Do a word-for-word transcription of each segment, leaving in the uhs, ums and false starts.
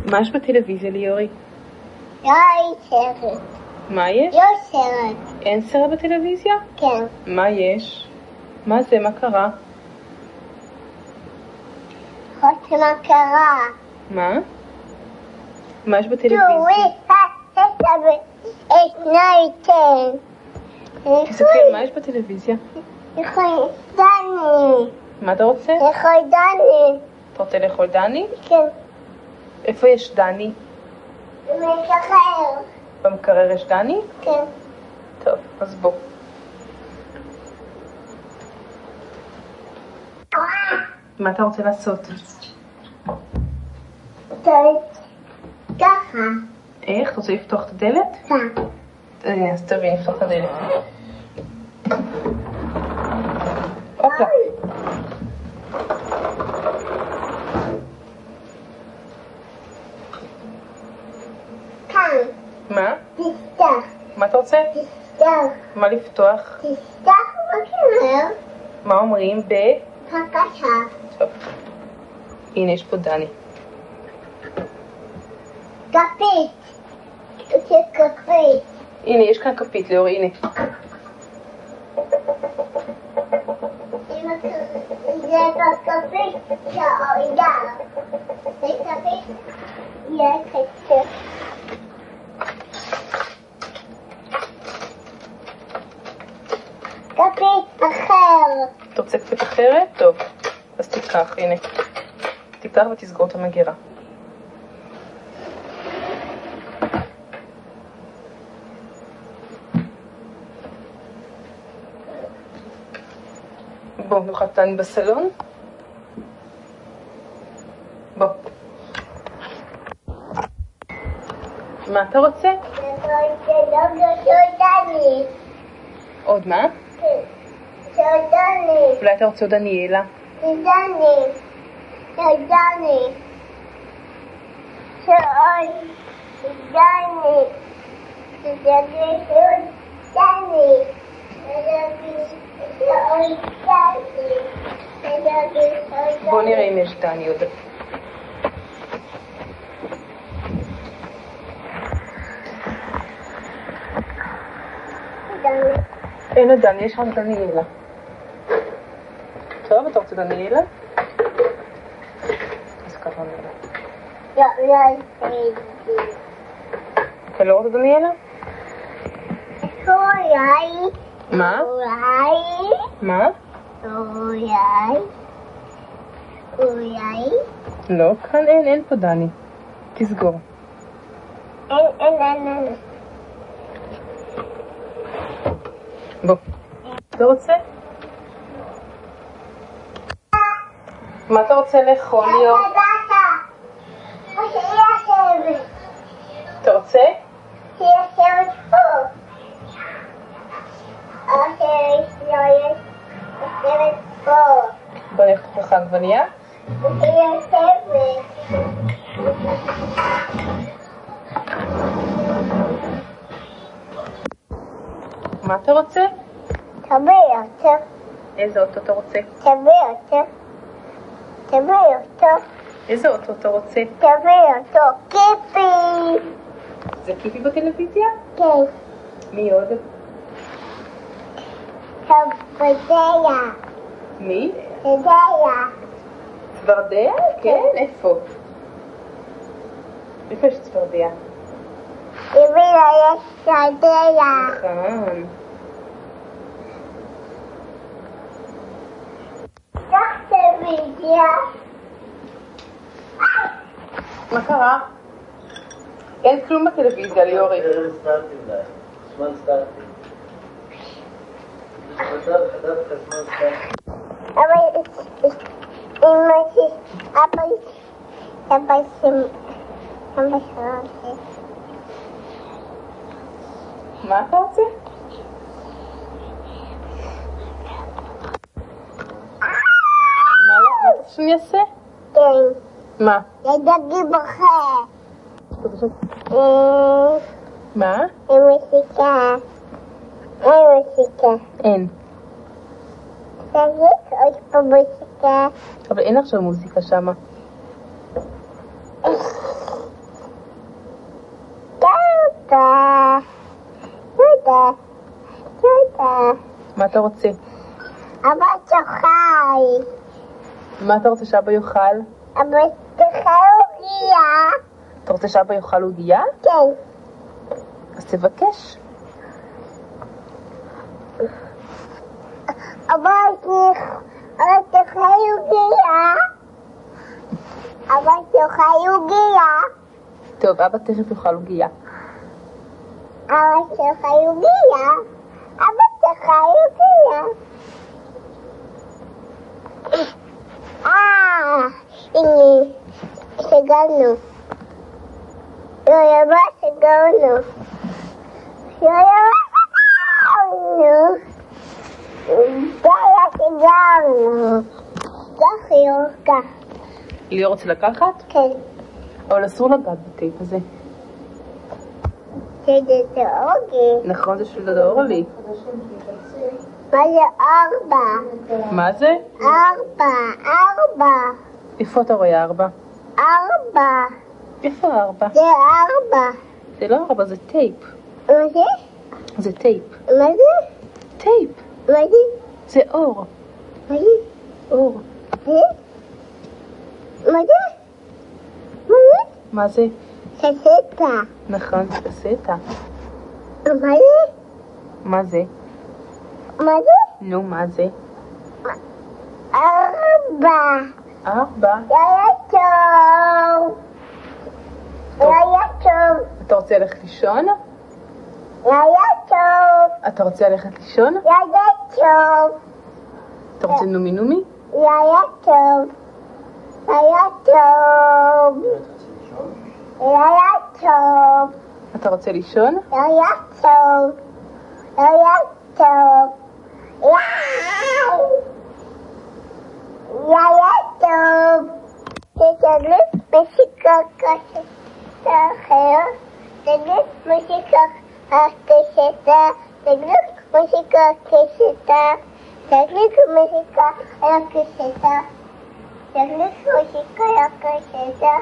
מה יש בטלוויזיה ליאורי? לא סרט. מה יש? לא סרט. אין סרט בטלוויזיה? כן. מה יש? מה זה? מה קרה? חוץ מה קרה. מה? מה יש בטלוויזיה? תורי, הססה ואתנייתן. תסתכל, מה יש בטלוויזיה? יכול דני. מה אתה רוצה? יכול דני. אתה רוצה לאכול דני? כן. איפה יש דני? במקרר. במקרר יש דני? כן. טוב, אז בוא. מה אתה רוצה לעשות? ככה. איך? אתה רוצה לפתוח את הדלת? כן. אז תביא, נפתח את הדלת. אופלה. כאן. מה? תפתח. מה אתה רוצה? תפתח. מה לפתוח? תפתח בקרר. מה אומרים? ב... בבקשה. טוב. הנה, יש פה דני. כפית. יש כפית. הנה, יש כאן כפית, ליאורי, הנה. זה בכפית שהאוידה. זה כפית. יש חצר. כפית אחר. אתה רוצה כפית אחרת? טוב. אז תיקח, הנה. תיקח ותסגור את המגירה. בוא, נאכל דני בסלון. בוא. מה אתה רוצה? עוד מה? אולי אתה רוצה עוד דניאלה? דני. דני. שעוד דני. דני. דני. בוא נראה אם יש דני עוד. אין עוד דני, יש רק דניאלה. טוב, אתה רוצה דניאלה? אז ככה נראה. לא, לא, אתה לא רוצה דניאלה? אולי. מה? אולי. מה? אולי. אולי. לא, כאן אין, אין פה דני. תסגור. אין, אין, אין, אין. בוא. אתה רוצה? מה אתה רוצה לאכול, ליאור? אתה רוצה? בוא נלך לך עגבנייה. מה אתה רוצה? תביא אותו. איזה אוטו אתה רוצה? תביא אותו. תביא אותו. איזה אוטו אתה רוצה? תביא אותו. קיפי. זה קיפי בטלוויזיה? כן. מי עוד? צפרדע. מי? צפרדע. צפרדע? כן, איפה? איפה יש צפרדע? תביא לו יש צפרדע. נכון. קח טלוויזיה. מה קרה? אין כלום בטלוויזיה, ליאורי. זמן סטארטים. אבל אמא שלי, אבא שלי, אבא שלי, אבא שלי. מה אתה רוצה? מה אתה רוצה שאני אעשה? כן. מה? לדגי בוחר. מה? אין מוסיקה. אין מוסיקה. אין. תגיד עוד פה מוסיקה. אבל אין עכשיו מוזיקה שמה. תודה. תודה. מה אתה רוצה? אבא תאכל. מה אתה רוצה שאבא יאכל? אבא תאכל עוגיה. אתה רוצה שאבא יאכל עוגיה? כן. אז תבקש. אבא תאכל עוגיה. אבא תאכל עוגיה. טוב, אבא תכף יאכל עוגיה. אבא תאכל עוגיה. אבא תאכל עוגיה. אה, הנה, סגרנו. יואי, אבא סגרנו. יואי, אבא סגרנו. די, סגרנו. כך יורקה. ליאור רוצה לקחת? כן. אבל אסור לגעת בטייפ הזה. זה דודוגי. נכון, זה של דודה אורלי. מה זה ארבע? מה זה? ארבע, ארבע. איפה אתה רואה ארבע? ארבע. איפה ארבע? זה ארבע. זה לא ארבע, זה טייפ. מה זה? זה טייפ. מה זה? טייפ. מה זה? זה אור. מה זה? אור. מה זה? מה זה? מה זה? קסטה. נכון, זה קסטה. מה זה? מה זה? מה זה? נו, מה זה? ארבע. ארבע. לילה טוב. לילה טוב. אתה רוצה ללכת לישון? לילה טוב. אתה רוצה ללכת לישון? לילה טוב. אתה רוצה נומי נומי? לילה טוב. לילה טוב. לילה טוב. אתה רוצה לישון? לילה טוב. לילה טוב. לילה טוב. תגלית מוזיקה קשתה אחר. תגלית מוזיקה קשתה. תגלית מוזיקה קשתה. תגלית מוזיקה קשתה. תגלית מוזיקה קשתה.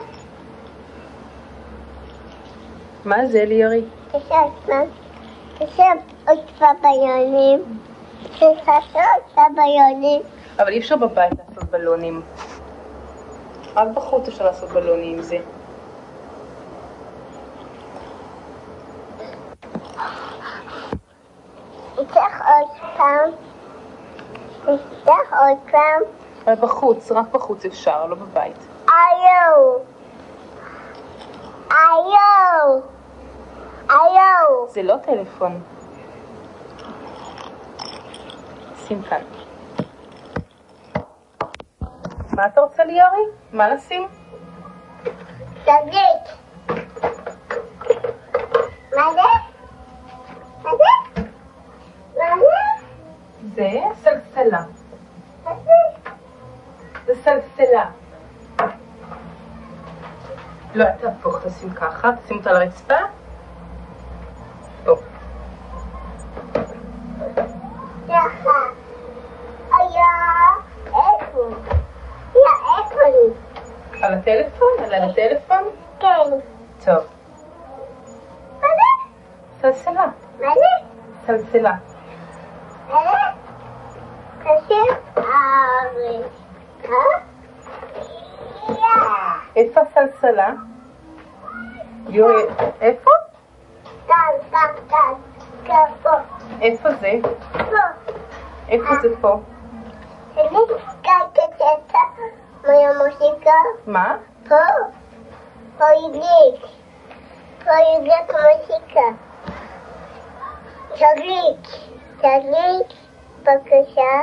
מה זה ליאורי? תשב זמן. תשב עוד בבלונים. תשב עוד בבלונים. אבל אי אפשר בבית לעשות בלונים. רק בחוץ אפשר לעשות בלונים עם זה. נצטרך עוד פעם. נצטרך עוד פעם. אבל בחוץ, רק בחוץ אפשר, לא בבית. איו. איו. איו. זה לא טלפון. שים כאן. מה אתה רוצה ליאורי? מה לשים? תגיד. מה זה? מה זה? מה זה? זה סלסלה. מה זה? זה סלסלה. לא, אתה תהפוך, תשים ככה, תשים אותה על הרצפה. פה. ככה. היה איפה? היה איפה לי? על הטלפון? על הטלפון? כן. טוב. מה זה? סלסלה. מה זה? סלסלה. מה זה? קשה הארץ. אה? יא. איפה הסלסלה? ליאורי, איפה? כאן, כאן, כאן. כאן, פה. איפה זה? פה. איפה זה פה? תגיד, כאן קצת מהמוזיקה. מה? פה. פה ידליק. פה ידליק מוזיקה. תדליק. תדליק. בבקשה.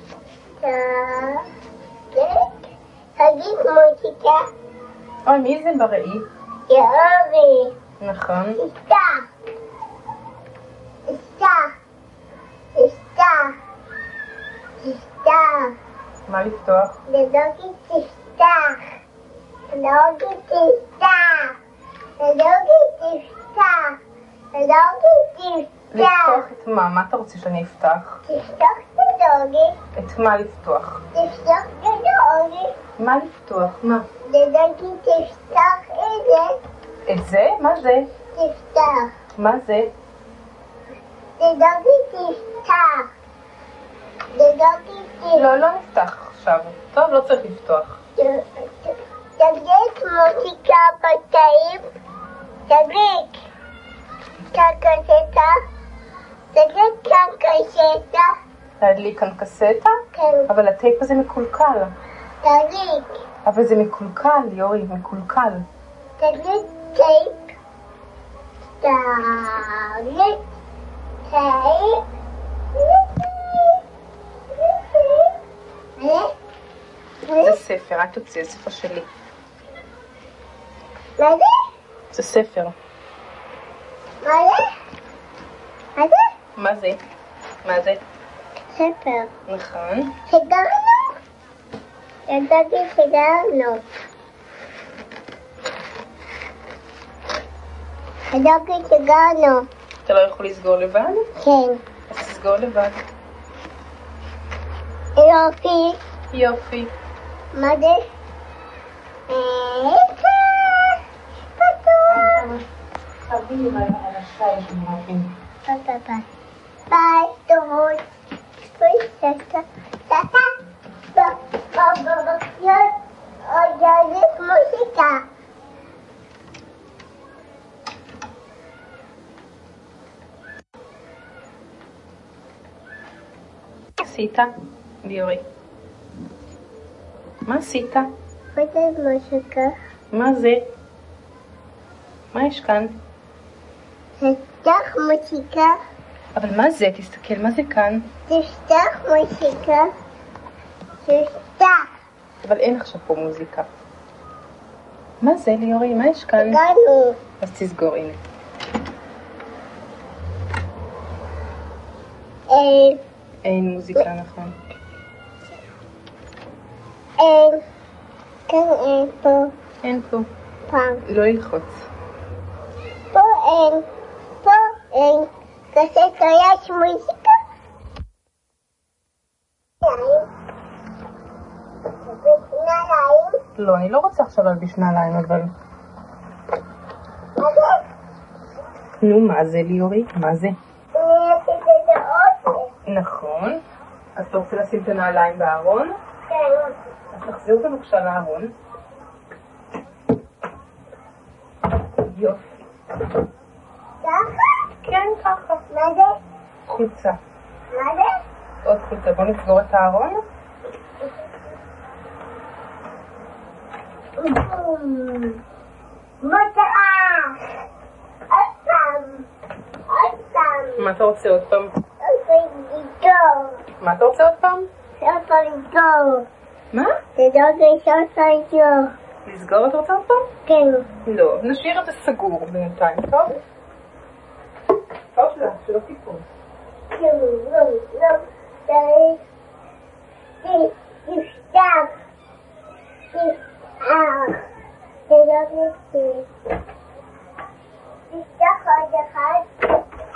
תדליק. תדליק מוזיקה. אוי, מי זה בראי? יאורי. נכון. תפתח. תפתח. תפתח. תפתח. מה לפתוח? לדוגי תפתח. לדוגי תפתח. לדוגי תפתח. לדוגי תפתח. לפתוח את מה? מה אתה רוצה שאני אפתח? תפתח את הדוגי. את מה לפתוח? תפתח את הדוגי. מה לפתוח? מה? לדוגי תפתח את זה. את זה? מה זה? תפתח. מה זה? דודו תפתח. דודו תפתח. לא, לא נפתח עכשיו. טוב, לא צריך לפתוח. תגיד מוזיקה בטייפ. תגיד. קנקסטה. תגיד קנקסטה. להדליק כאן קסטה? כן. אבל הטייפ הזה מקולקל. תגיד. אבל זה מקולקל, יורי, מקולקל. תגיד טייפ. תגיד טייפ. זה ספר, אל תוציא, זה ספר שלי. מה זה? זה ספר. מה זה? מה זה? מה זה? מה זה? ספר. נכון. סגרנו? ידעתי סגרנו. ידעתי סגרנו. אתה לא יכול לסגור לבד? כן. אז תסגור לבד. יופי. יופי. מה זה? אה, פתוח. ביי, טובות. פריסטה. טאטה. ידעתי מוזיקה. מה עשית, ליאורי? מה עשית? מה זה מוזיקה? מה זה? מה יש כאן? תפתח מוזיקה. אבל מה זה? תסתכל, מה זה כאן? תפתח מוזיקה. תפתח. אבל אין עכשיו פה מוזיקה. מה זה, ליאורי? מה יש כאן? סגרנו. אז תסגור, הנה. אין. אין מוזיקה, נכון. אין. כאן אין פה. אין פה. פעם. לא ללחוץ. פה אין. פה אין. קסטה יש מוזיקה? נעליים. לא, אני לא רוצה עכשיו להלביש נעליים, אבל... מה זה? נו, מה זה, ליאורי? מה זה? אני עשיתי את זה עוד. נכון. אז אתה רוצה לשים את הנעליים בארון? כן. אז תחזיר אותנו בבקשה לארון. יופי. ככה? כן, ככה. מה זה? חולצה. מה זה? עוד חולצה. בוא נסגור את הארון. מטרה! עוד פעם! עוד פעם! מה אתה רוצה עוד פעם? עוד פעם לגדול! מה אתה רוצה עוד פעם? עוד פעם לגדול! מה? לדאוג לשעות לגדול! לסגור את רוצה עוד פעם? כן. לא. נשאיר את זה סגור בינתיים, טוב? טוב שלה, שלא תיפול. כן, לא, לא, צריך תפתח, תפתח, תדאג לשתי. תפתח עוד אחד.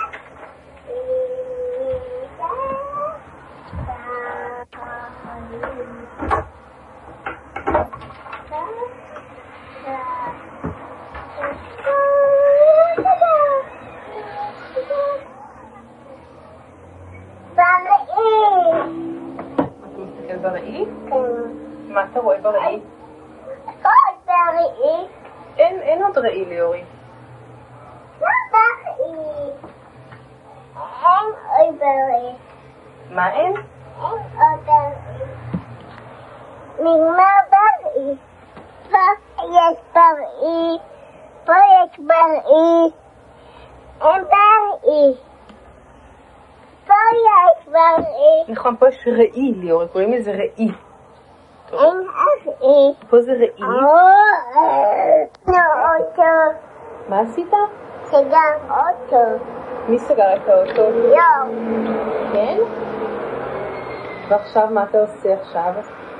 בראי? מה אתה רואה בראי? עוד בראי. אין, אין עוד ראי, ליאורי. מה בראי? אין עוד בראי. מה אין? אין עוד בראי. נגמר בראי. פה יש בראי. פה יש בראי. אין בראי. פה יש בראי. נכון, פה יש ראי, ליאורי, קוראים לזה ראי. אין ראי. פה זה ראי. נו, אוטו. מה עשית? סגר אוטו. מי סגר את האוטו? לא. כן? ועכשיו מה אתה עושה עכשיו?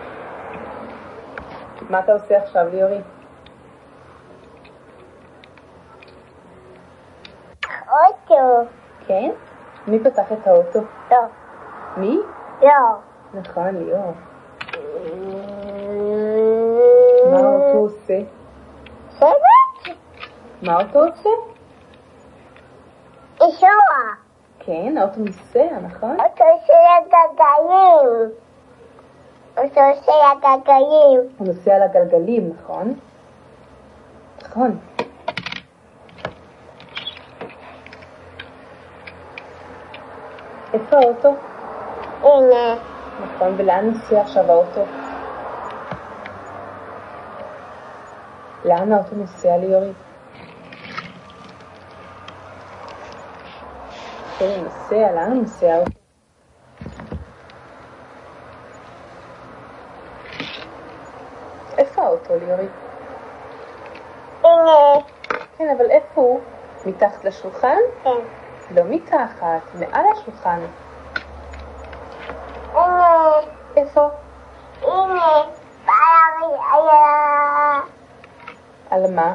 מה אתה עושה עכשיו, ליאורי? אוטו. כן? מי פתח את האוטו? לא. מי? לא. נכון, ליאור. מה האוטו עושה? שבט? מה האוטו עושה? אישוע. כן, האוטו נוסע, נכון? אותו של הגלגלים. אותו של הגלגלים. הוא נוסע על הגלגלים, נכון? נכון. איפה האוטו? הנה. נכון, ולאן נוסע עכשיו האוטו? לאן האוטו נוסע ליורי? כן, נוסע, לאן הוא נוסע האוטו? איפה האוטו ליורי? הנה. כן, אבל איפה הוא? מתחת לשולחן? כן. לא מתחת, מעל השולחן. הנה. איפה? הנה. בעלי היה. על מה?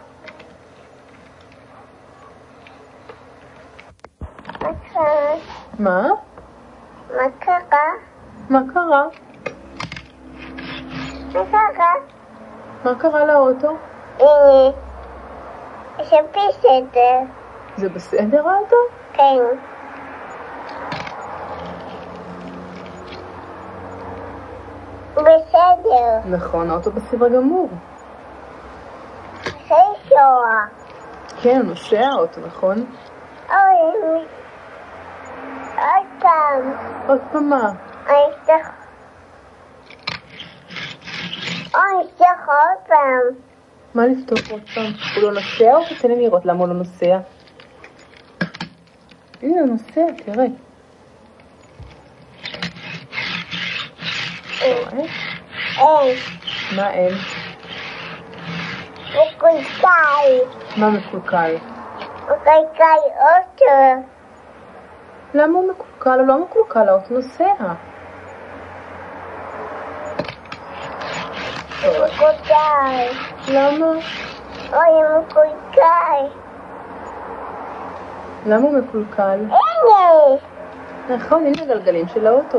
מה? מה קרה? מה קרה? מה קרה? מה קרה לאוטו? הנה. זה בסדר. זה בסדר האוטו? כן. בסדר. נכון, האוטו בסדר גמור. זה שוע. כן, נוסע האוטו, נכון? אוי. עוד פעם. עוד פעם מה? אני צריך... אני צריך עוד פעם. מה לפתוח עוד פעם? הוא לא נוסע או תתן לי לראות למה הוא לא נוסע? הנה הוא נוסע, תראה. אין. מה אין? מקולקל. מה מקולקל? מקולקל אוטו. למה הוא מקולקל? הוא לא מקולקל, האוטו נוסע. מקולקל. למה? אוי, מקולקל. למה הוא מקולקל? הנה. נכון, הנה הגלגלים של האוטו.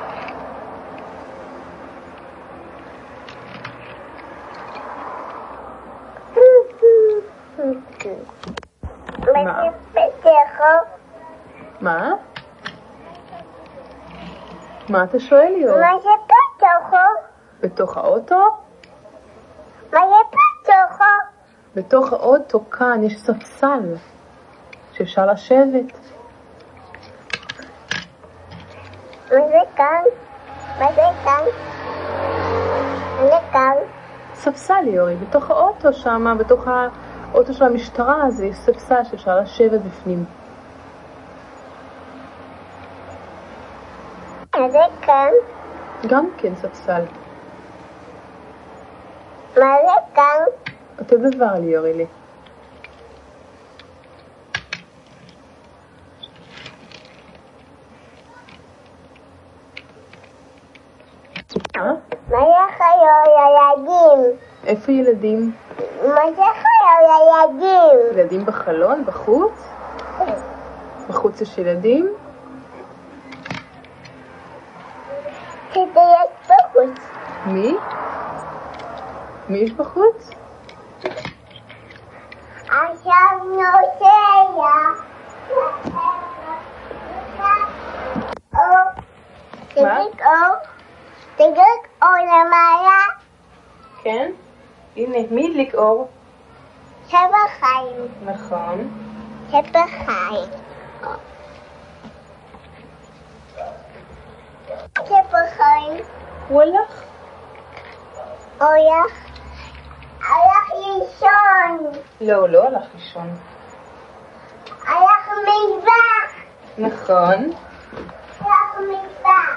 מה זה בתוכו? מה? מה אתה שואל ליאור? מה זה בתוכו? בתוך האוטו? מה זה בתוכו? בתוך האוטו כאן יש ספסל שאפשר לשבת. מה זה כאן? מה זה כאן? מה זה כאן? ספסל ליאורי, בתוך האוטו שם, בתוך האוטו של המשטרה הזה יש ספסל שאפשר לשבת בפנים. מה זה כאן? גם כן ספסל. מה זה כאן? אותו דבר ליאורי לי. אה? מה זה חיול ילדים? איפה ילדים? מה זה חיול ילדים? ילדים בחלון? בחוץ? בחוץ יש ילדים? שזה יש בחוץ. מי? מי יש בחוץ? עכשיו נוסע. אור. תדליק אור. תדליק אור למעלה. כן? הנה, מי הדליק אור? שבע חיים. נכון. שבע חיים. שבע חיים. הוא הלך? הולך. הלך לישון. לא, הוא לא הלך לישון. הלך מטבח. נכון. הלך מטבח.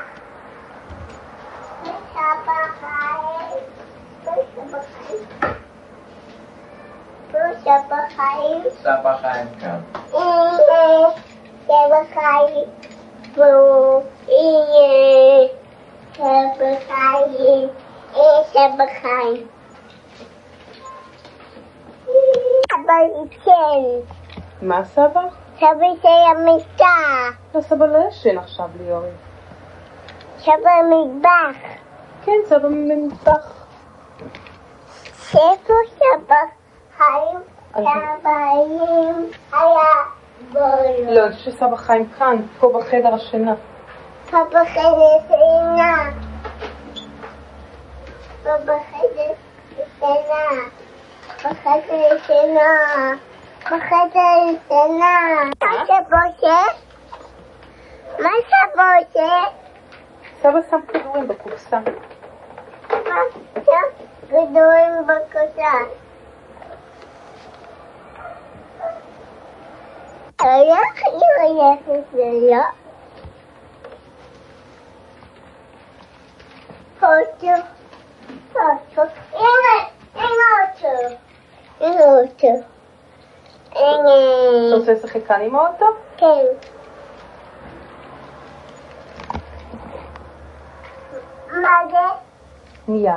שבע חיים. שבע חיים. שבע חיים. סבא חיים כאן. הנה. שבע חיים. בואו. הנה. שבע חיים. הנה שבע חיים. סבא ישן. מה סבא? סבא של המיטה. לא, סבא לא ישן עכשיו ליאורי. סבא מטבח. כן, סבא במטבח. איפה סבא חיים? סבא היה לא, אני חושב שסבא חיים כאן, פה בחדר השינה. פה בחדר שינה. פה בחדר שינה. בחדר שינה. בחדר שינה. מה סבא עושה? מה סבא עושה? סבא שם כדורים בקופסה. מה שם כדורים בקופסה? איך היא הולכת ולא? אותו. אותו. הנה, הנה אותו. הנה אותו. הנה. אתה רוצה לשחק כאן עם האוטו? כן. מה זה? נייר.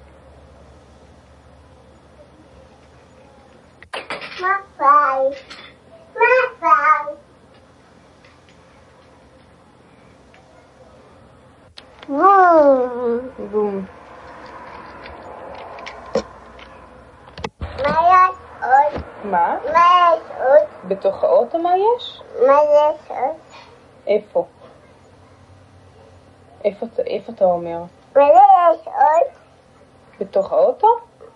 מפאי. מפאי. בום. בום. מה יש עוד? מה? מה יש עוד? בתוך האוטו מה יש? מה יש עוד? איפה? איפה, איפה אתה אומר? מה יש עוד? בתוך האוטו?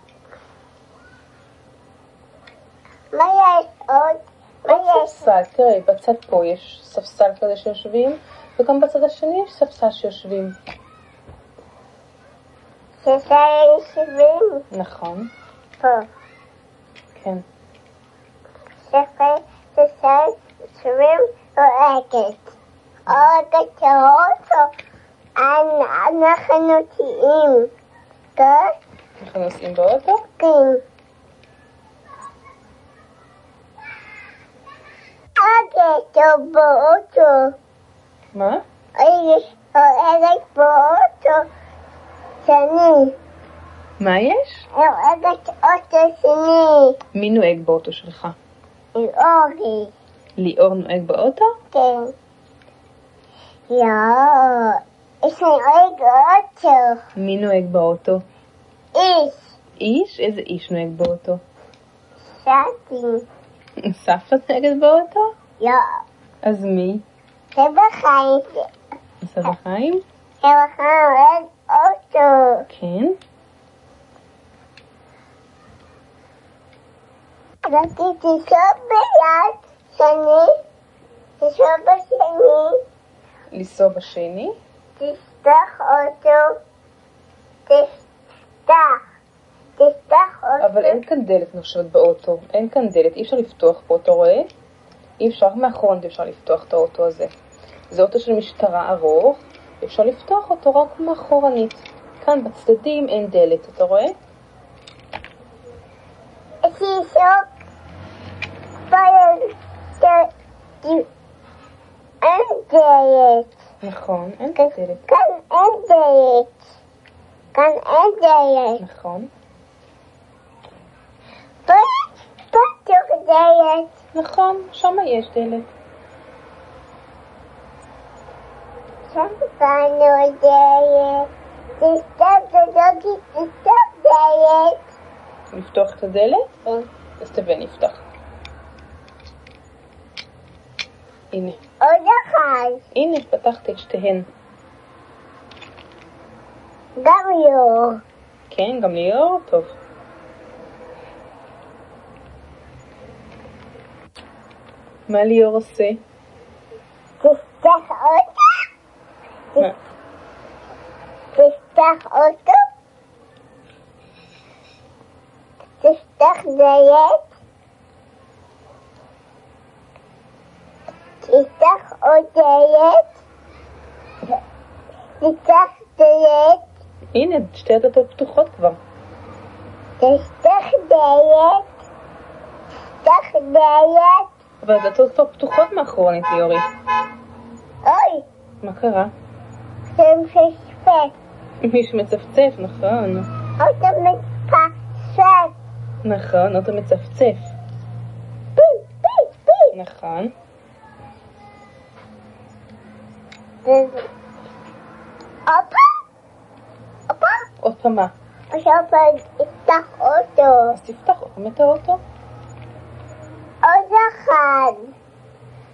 מה יש עוד? מה עוד יש? ספסל, תראי, בצד פה יש ספסל כזה שיושבים, וגם בצד השני יש ספסל שיושבים. ששי יושבים נכון, פה. כן. ששי יושבים אוהגת. אוהגת האוטו. אנחנו נוסעים. כן? אנחנו נוסעים באוטו? כן. אוהגת באוטו. מה? אוהגת באוטו. שני. מה יש? אוהגת אוטו שני. מי נוהג באוטו שלך? אורי. ליאור נוהג באוטו? כן. לא. יש נוהג אוטו. מי נוהג באוטו? איש. איש? איזה איש נוהג באוטו? שתי. סבתא נוהגת באוטו? לא. אז מי? סבא חיים. סבא חיים? סבא חיים נוהג אוטו. כן. רציתי לשאול ביד שני. לשאול בשני. לנסוע בשני? תפתח אוטו. תפתח. תפתח אוטו. אבל אין כאן דלת, אני חושבת, באוטו. אין כאן דלת, אי אפשר לפתוח פה, אתה רואה? אי אפשר, רק מאחורנית אפשר לפתוח את האוטו הזה. זה אוטו של משטרה ארוך, אפשר לפתוח אותו רק מאחורנית. כאן בצדדים אין דלת, אתה רואה? יש לי שוק. אין דלת. נכון, אין דלת. כאן אין דלת. כאן אין דלת. נכון. פתוח דלת. נכון, שם יש דלת. שם בנו דלת. תסתף דודוקי, תסתף דלת. לפתוח את הדלת? כן. אז תביא נפתח. הנה. עוד אחד. הנה, פתחתי את שתיהן. גם יור. כן, גם ליאור? טוב. מה ליאור עושה? תפתח אוטו. מה? תפתח אוטו. תפתח דלת. תפתח עוד דלת. תפתח דלת. הנה, שתי הדלתות פתוחות כבר. תפתח דלת. תפתח דלת. אבל הדלתות כבר פתוחות מאחורנית, ליאורי. אוי, מה קרה? זה מפספס. מישהו מצפצף, נכון. אוטו מתפספס. נכון, אוטו מצפצף. פי, פי, פי. נכון. הופה. הופה. עוד פעם מה? עכשיו תפתח אוטו. אז תפתח עוד פעם את האוטו. עוד אחד.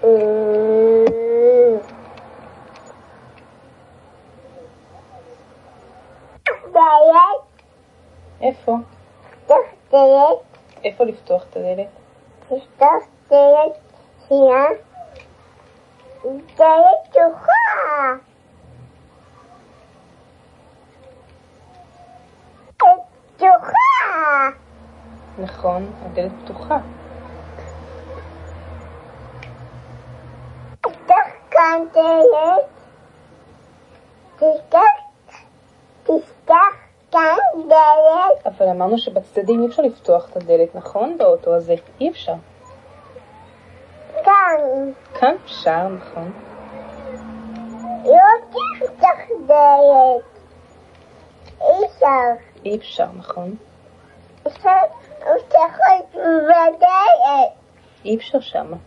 דלת, איפה? פתוח דלת, איפה לפתוח את הדלת? פתוח דלת, שנייה. דלת פתוחה. פתוחה. נכון, הדלת פתוחה. פתח כאן דלת. תפתח, תפתח כאן דלת. אבל אמרנו שבצדדים אי אפשר לפתוח את הדלת, נכון? באוטו הזה. אי אפשר. כאן. כאן אפשר, נכון. לא תפתח דלת. אי אפשר. אי אפשר, נכון. אפשר לפתח בדלת. אי אפשר שמה.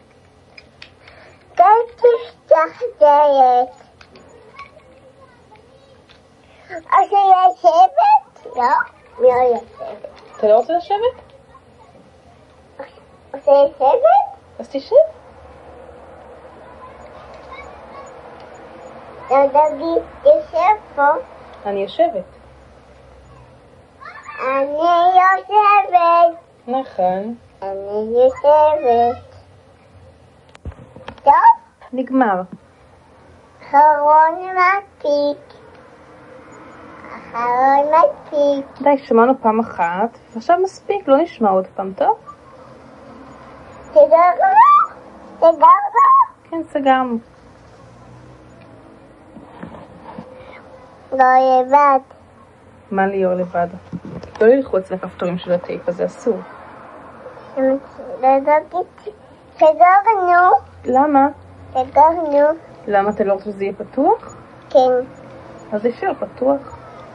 כאן תפתח דלת. אז לשבת? לא, לא לשבת. אתה לא רוצה לשבת? רוצה לשבת? אז תשב. לא דוד, תשב פה. אני יושבת. אני יושבת. נכון. אני יושבת. טוב, נגמר. אחרון מתיק. אחרון מתיק. די, שמענו פעם אחת, ועכשיו מספיק, לא נשמע עוד פעם, טוב? סגרנו? סגרנו? כן, סגרנו. לא לבד. מה ליאור לבד? לא ללחוץ לכפתורים של הטייפ הזה, אסור. סגרנו. למה? סגרנו. למה אתה לא רוצה שזה יהיה פתוח? כן. אז אפשר פתוח.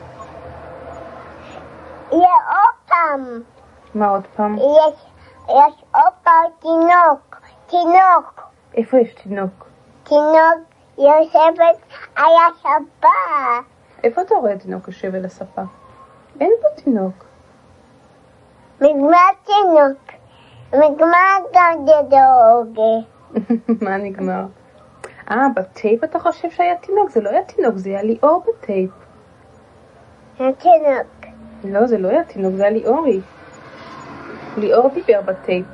יהיה עוד פעם. מה עוד פעם? יש, יש עוד פעם תינוק. תינוק. איפה יש תינוק? תינוק יושבת על הספה. איפה אתה רואה תינוק יושב על הספה? אין פה תינוק. נגמר תינוק. נגמר גם דדוג. מה נגמר? אה, בטייפ אתה חושב שהיה תינוק? זה לא היה תינוק, זה היה ליאור בטייפ. התינוק. לא, זה לא היה תינוק, זה היה ליאורי. ליאור דיבר בטייפ.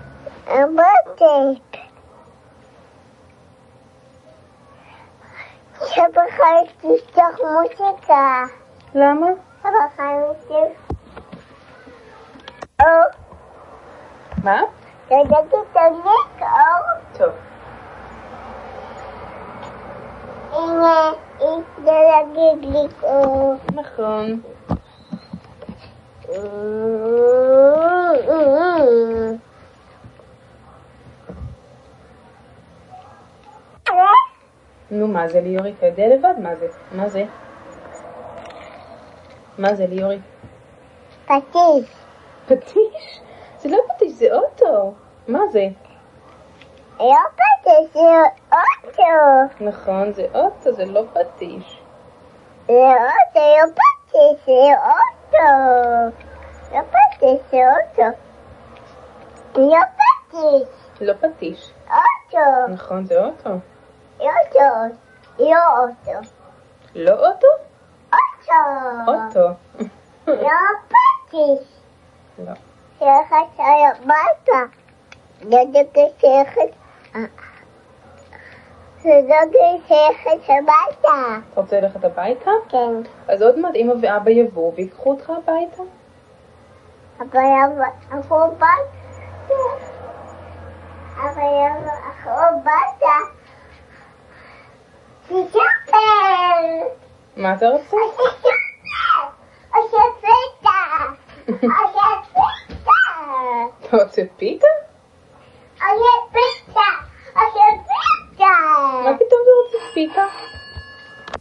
בטייפ. שבחיים תפתח מוזיקה. למה? שבחיים תפתח. אור. מה? תדגי תדליק אור. טוב. הנה, זה להגיד לי אור. נכון. נו, מה זה ליאורי? אתה יודע לבד מה זה? מה זה? מה זה ליאורי? פטיש. פטיש? זה לא פטיש, זה אוטו. מה זה? לא פטיש, זה אוטו. נכון, זה אוטו, זה לא פטיש. זה אוטו, לא פטיש, זה אוטו. לא פטיש, זה אוטו. לא פטיש. לא פטיש. אוטו. נכון, זה אוטו. אוטו. לא אוטו. לא אוטו? אוטו. אוטו. לא פטיש. לא. שייכת הביתה. דודו שייכת. דודו שייכת הביתה. אתה רוצה ללכת הביתה? כן. אז עוד מעט אמא ואבא יבואו ויקחו אותך הביתה. אבל אנחנו הביתה. אבל אנחנו הביתה. תשפר. מה אתה רוצה? או שפיתה. או שפיתה. אתה רוצה פיתה? או שפיתה. או שפיתה. מה פתאום אתה רוצה פיתה?